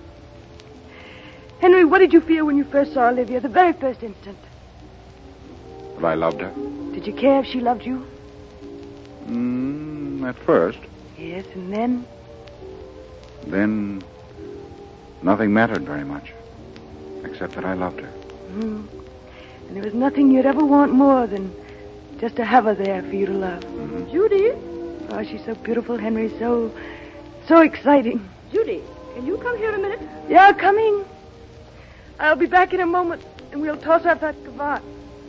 Henry, what did you feel when you first saw Olivia, the very first instant? That I loved her? Did you care if she loved you? At first. Yes, and then? Then nothing mattered very much, except that I loved her. And there was nothing you'd ever want more than just to have her there for you to love. Judy? Oh, she's so beautiful, Henry, so exciting. Judy, can you come here a minute? Yeah, coming. I'll be back in a moment, and we'll toss off that cravat.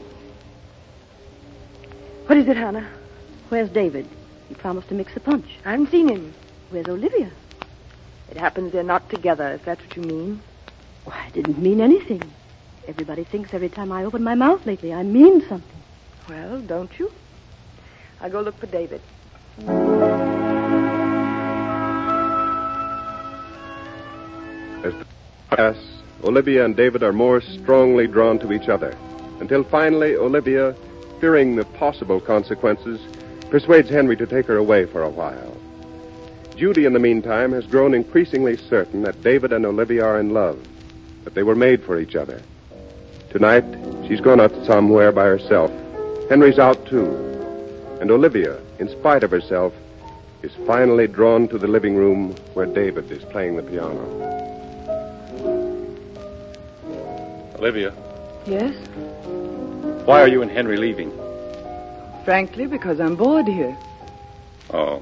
What is it, Hannah? Where's David? He promised to mix the punch. I haven't seen him. Where's Olivia? It happens they're not together, if that's what you mean. Why, I didn't mean anything. Everybody thinks every time I open my mouth lately I mean something. Well, don't you? I'll go look for David. As the pass, Olivia and David are more strongly drawn to each other, until finally Olivia, fearing the possible consequences, persuades Henry to take her away for a while. Judy, in the meantime, has grown increasingly certain that David and Olivia are in love, that they were made for each other. Tonight, she's gone out somewhere by herself. Henry's out, too. And Olivia, in spite of herself, is finally drawn to the living room where David is playing the piano. Olivia, Yes? why are you and Henry leaving? Frankly, because I'm bored here. Oh,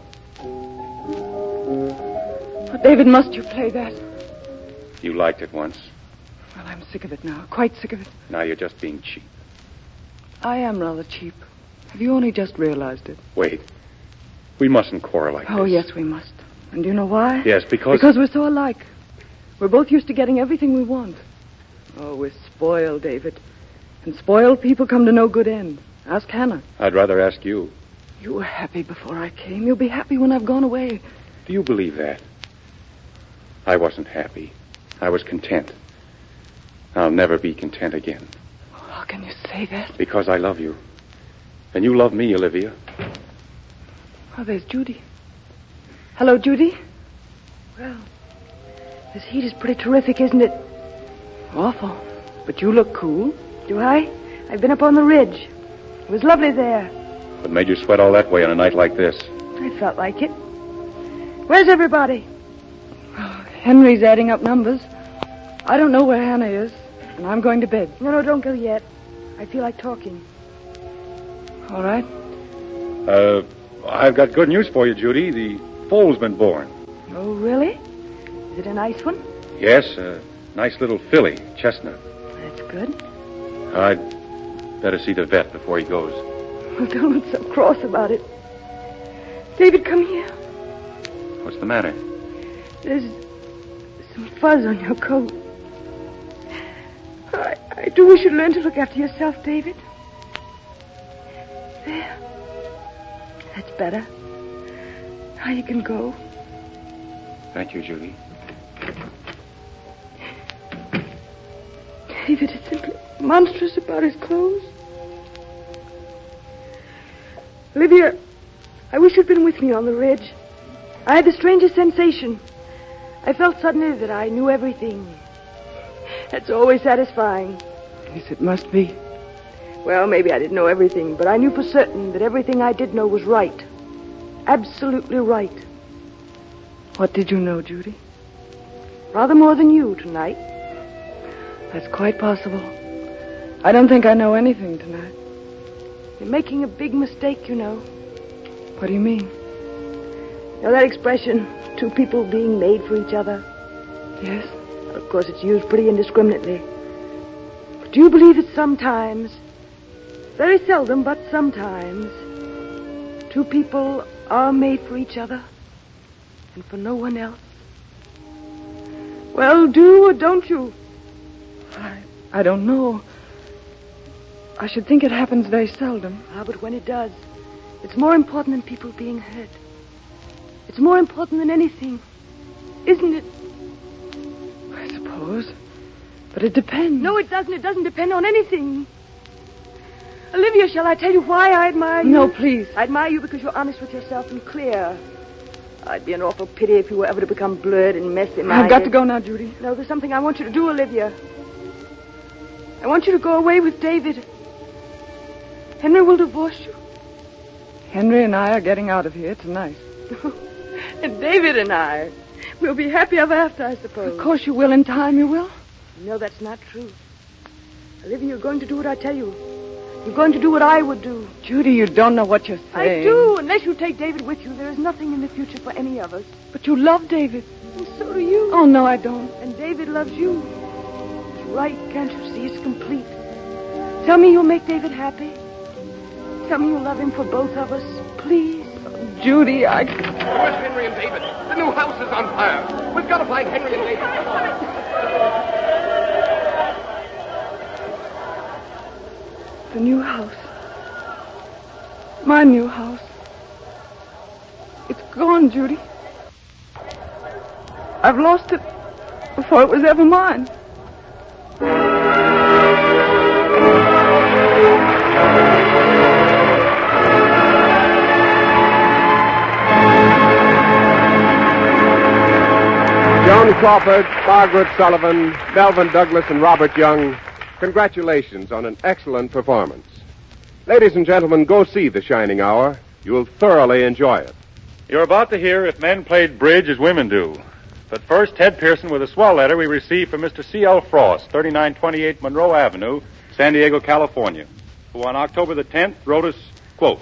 Oh, David, must you play that? you liked it once. Well, I'm sick of it now. Quite sick of it. Now you're just being cheap. I am rather cheap. Have you only just realized it? Wait. We mustn't quarrel like Oh, this. yes, we must. And do you know why? Yes, because... Because we're so alike. We're both used to getting everything we want. Oh, we're spoiled, David. And spoiled people come to no good end. Ask Hannah. I'd rather ask you. You were happy before I came. You'll be happy when I've gone away. Do you believe that? I wasn't happy. I was content. I'll never be content again. How can you say that? Because I love you. And you love me, Olivia. Oh, there's Judy. Hello, Judy. Well, this heat is pretty terrific, isn't it? Awful. But you look cool. Do I? I've been up on the ridge. It was lovely there. What made you sweat all that way on a night like this? I felt like it. Where's everybody? Oh, Henry's adding up numbers. I don't know where Hannah is, and I'm going to bed. No, don't go yet. I feel like talking. All right. I've got good news for you, Judy. The foal's been born. Oh, really? Is it a nice one? Yes, a nice little filly, chestnut. That's good. I'd better see the vet before he goes. Well, don't look so cross about it. David, come here. What's the matter? There's some fuzz on your coat. I do wish you'd learn to look after yourself, David. There. That's better. Now you can go. Thank you, Judy. David is simply monstrous about his clothes. Olivia, I wish you'd been with me on the ridge. I had the strangest sensation. I felt suddenly that I knew everything. That's always satisfying. Yes, it must be. Well, maybe I didn't know everything, but I knew for certain that everything I did know was right. Absolutely right. What did you know, Judy? Rather more than you tonight. That's quite possible. I don't think I know anything tonight. You're making a big mistake, you know. What do you mean? You know that expression, two people being made for each other? Yes. Of course, it's used pretty indiscriminately. But do you believe that sometimes, very seldom, but sometimes, two people are made for each other and for no one else? Well, do or don't you? I don't know. I should think it happens very seldom. But when it does, it's more important than people being hurt. It's more important than anything, isn't it? I suppose. But it depends. No, it doesn't. It doesn't depend on anything. Olivia, shall I tell you why I admire you? No, please. I admire you because you're honest with yourself and clear. I'd be an awful pity if you were ever to become blurred and messy. I've got to go now, Judy. No, there's something I want you to do, Olivia. I want you to go away with David. Henry will divorce you. Henry and I are getting out of here tonight. And David and I will be happy ever after, I suppose. Of course you will. In time you will. No, that's not true. Olivia, you're going to do what I tell you. You're going to do what I would do. Judy, you don't know what you're saying. I do. Unless you take David with you, there is nothing in the future for any of us. But you love David. And so do you. Oh, no, I don't. And David loves you. It's right, can't you see? It's complete. Tell me you'll make David happy. Tell me you'll love him for both of us, please. Judy, Where's Henry and David? The new house is on fire. We've got to find Henry and David. The new house. My new house. It's gone, Judy. I've lost it before it was ever mine. Joan Crawford, Margaret Sullivan, Melvin Douglas, and Robert Young, congratulations on an excellent performance. Ladies and gentlemen, go see The Shining Hour. You'll thoroughly enjoy it. You're about to hear If Men Played Bridge as Women Do. But first, Ted Pearson with a swell letter we received from Mr. C.L. Frost, 3928 Monroe Avenue, San Diego, California, who on October the 10th wrote us, quote,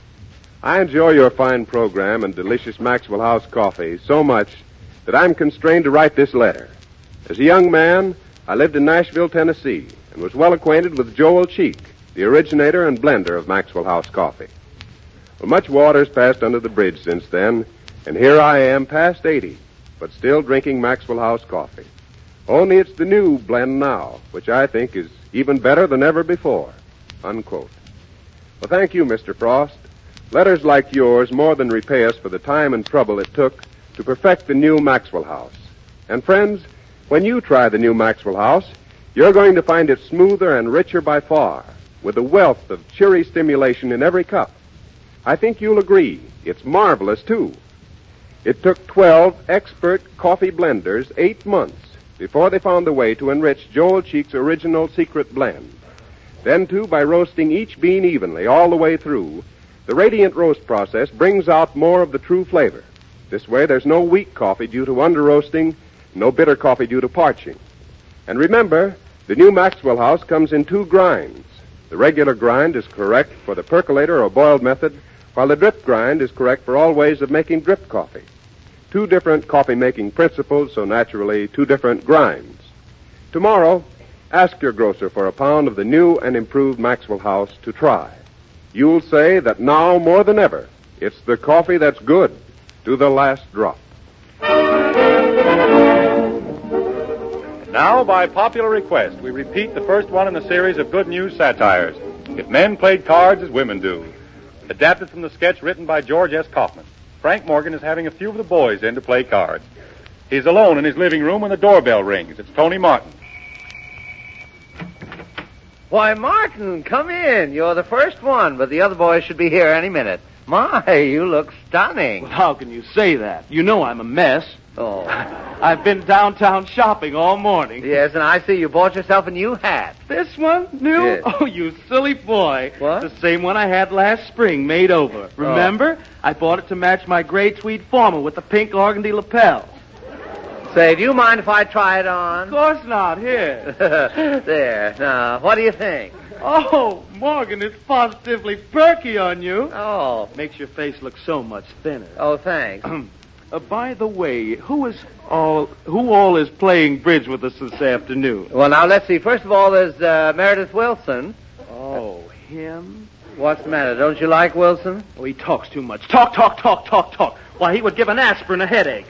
I enjoy your fine program and delicious Maxwell House coffee so much that I'm constrained to write this letter. As a young man, I lived in Nashville, Tennessee, and was well acquainted with Joel Cheek, the originator and blender of Maxwell House coffee. Well, much water's passed under the bridge since then, and here I am past 80, but still drinking Maxwell House coffee. Only it's the new blend now, which I think is even better than ever before, unquote. Well, thank you, Mr. Frost. Letters like yours more than repay us for the time and trouble it took to perfect the new Maxwell House. And friends, when you try the new Maxwell House, you're going to find it smoother and richer by far, with a wealth of cheery stimulation in every cup. I think you'll agree it's marvelous, too. It took 12 expert coffee blenders 8 months before they found the way to enrich Joel Cheek's original secret blend. Then, too, by roasting each bean evenly all the way through, the radiant roast process brings out more of the true flavor. This way, there's no weak coffee due to under-roasting, no bitter coffee due to parching. And remember, the new Maxwell House comes in 2 grinds. The regular grind is correct for the percolator or boiled method, while the drip grind is correct for all ways of making drip coffee. 2 different coffee-making principles, so naturally 2 different grinds. Tomorrow, ask your grocer for a pound of the new and improved Maxwell House to try. You'll say that now more than ever, it's the coffee that's good to the last drop. Now, by popular request, we repeat the first one in a series of good news satires. If men played cards as women do. Adapted from the sketch written by George S. Kaufman. Frank Morgan is having a few of the boys in to play cards. He's alone in his living room when the doorbell rings. It's Tony Martin. Why, Martin, come in. You're the first one, but the other boys should be here any minute. My, you look stunning. Well, how can you say that? You know I'm a mess. Oh. I've been downtown shopping all morning. Yes, and I see you bought yourself a new hat. This one? New? Yes. Oh, you silly boy. What? The same one I had last spring, made over. Remember? I bought it to match my gray tweed formal with the pink organdy lapel. Say, do you mind if I try it on? Of course not. Here. There. Now, what do you think? Oh, Morgan, it's positively perky on you. Oh. Makes your face look so much thinner. Oh, thanks. By the way, who all is playing bridge with us this afternoon? Well, now, let's see. First of all, there's Meredith Wilson. Oh, him? What's the matter? Don't you like Wilson? Oh, he talks too much. Talk. Why, he would give an aspirin a headache.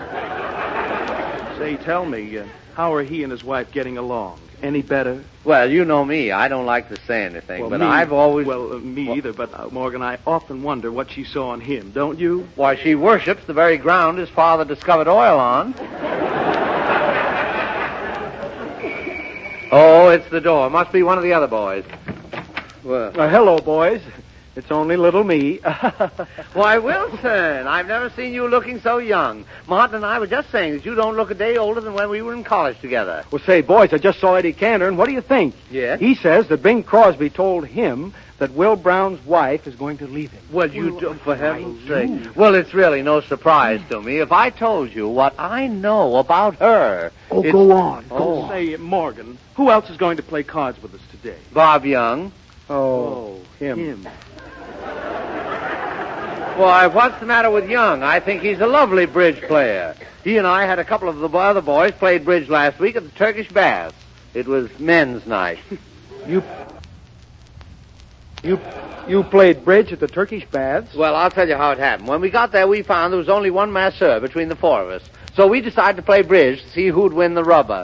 Say, tell me, how are he and his wife getting along? Any better? Well, you know me. I don't like to say anything, but I've always... me either, but, Morgan, I often wonder what she saw in him, don't you? Why, she worships the very ground his father discovered oil on. Oh, it's the door. Must be one of the other boys. Well, hello, boys. It's only little me. Why, Wilson, I've never seen you looking so young. Martin and I were just saying that you don't look a day older than when we were in college together. Well, say, boys, I just saw Eddie Cantor, and what do you think? Yes? He says that Bing Crosby told him that Will Brown's wife is going to leave him. Well, you do, for heaven's sake. Well, it's really no surprise to me. If I told you what I know about her... Oh, go on. Oh, say, Morgan, who else is going to play cards with us today? Bob Young. Oh, him. Why, what's the matter with Young? I think he's a lovely bridge player. He and I had a couple of the other boys played bridge last week at the Turkish Baths. It was men's night. You played bridge at the Turkish Baths? Well, I'll tell you how it happened. When we got there, we found there was only one masseur between the four of us. So we decided to play bridge to see who'd win the rubber.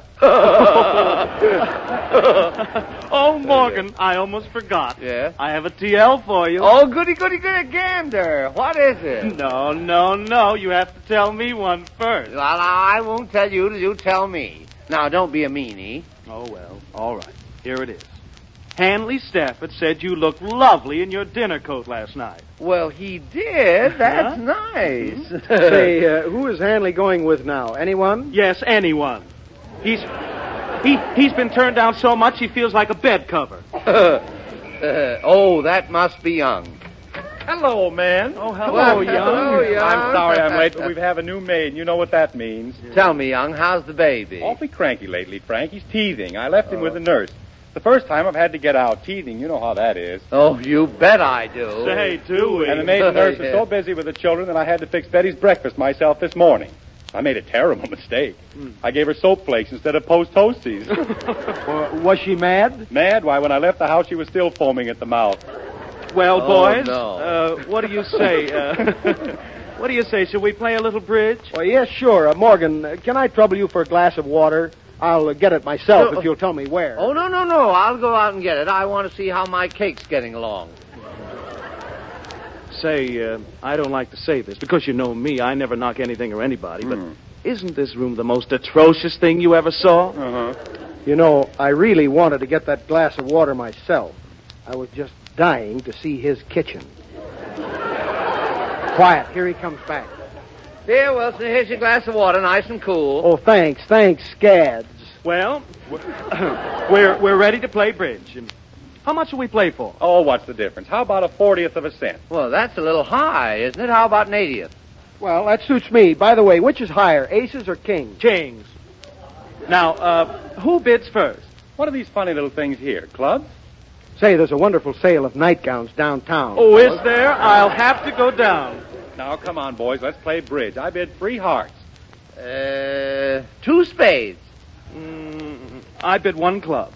Oh, Morgan, I almost forgot. Yeah? I have a TL for you. Oh, goody, gander. What is it? No. You have to tell me one first. Well, I won't tell you till you tell me. Now, don't be a meanie. Oh, well, all right. Here it is. Hanley Stafford said you looked lovely in your dinner coat last night. Well, he did. That's nice. Say, who is Hanley going with now? Anyone? Yes, anyone. He's been turned down so much he feels like a bed cover. Oh, that must be Young. Hello, man. Oh, hello, Young. Hello, Young. I'm sorry I'm late, but we have a new maid, and you know what that means. Tell me, Young, how's the baby? Awfully cranky lately, Frank. He's teething. I left him with the nurse. The first time I've had to get out. Teething, you know how that is. Oh, you bet I do. Say, do we? And the maid and nurse was so busy with the children that I had to fix Betty's breakfast myself this morning. I made a terrible mistake. I gave her soap flakes instead of Post Toasties. Was she mad? Mad? Why, when I left the house, she was still foaming at the mouth. Well, boys, no. What do you say? What do you say? Shall we play a little bridge? Well, yes, sure. Morgan, can I trouble you for a glass of water? I'll get it myself if you'll tell me where. Oh, no. I'll go out and get it. I want to see how my cake's getting along. Say, I don't like to say this, because you know me, I never knock anything or anybody, but isn't this room the most atrocious thing you ever saw? Uh-huh. You know, I really wanted to get that glass of water myself. I was just dying to see his kitchen. Quiet, here he comes back. Here, Wilson, here's your glass of water, nice and cool. Oh, thanks, Scads. Well, we're ready to play bridge. How much will we play for? Oh, what's the difference? How about a 40th of a cent? Well, that's a little high, isn't it? How about an 80th? Well, that suits me. By the way, which is higher, aces or kings? Kings. Now, who bids first? What are these funny little things here? Clubs? Say, there's a wonderful sale of nightgowns downtown. Oh, is there? I'll have to go down. Now, come on, boys. Let's play bridge. I bid 3 hearts. 2 spades. I bid 1 club.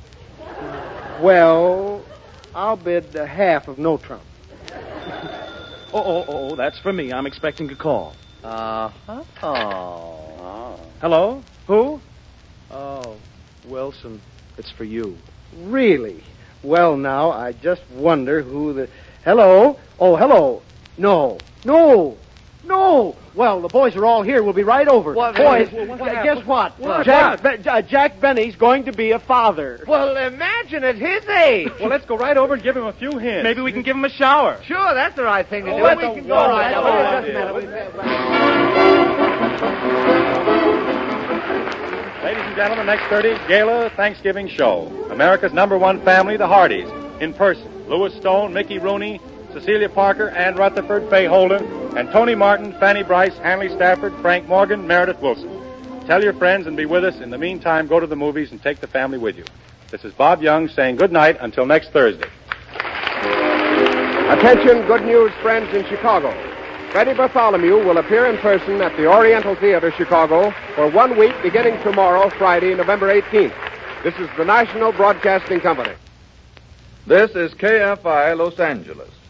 Well, I'll bid half of no trump. Oh, that's for me. I'm expecting a call. Oh. Hello? Who? Oh, Wilson. It's for you. Really? Well, now, I just wonder who the... Hello? Oh, hello. No. Well, the boys are all here. We'll be right over. What? Boys, What guess what? What? Jack Benny's going to be a father. Well, imagine at his age. Well, let's go right over and give him a few hints. Maybe we can give him a shower. Sure, that's the right thing to do. Well, We can go well, right well, over. well, It doesn't matter. Ladies and gentlemen, next Thursday's Gala Thanksgiving show. America's #1 family, the Hardys, in person. Louis Stone, Mickey Rooney, Cecilia Parker, Ann Rutherford, Fay Holden, and Tony Martin, Fanny Bryce, Hanley Stafford, Frank Morgan, Meredith Wilson. Tell your friends and be with us. In the meantime, go to the movies and take the family with you. This is Bob Young saying good night until next Thursday. Attention, good news, friends in Chicago. Freddie Bartholomew will appear in person at the Oriental Theater, Chicago, for 1 week beginning tomorrow, Friday, November 18th. This is the National Broadcasting Company. This is KFI Los Angeles.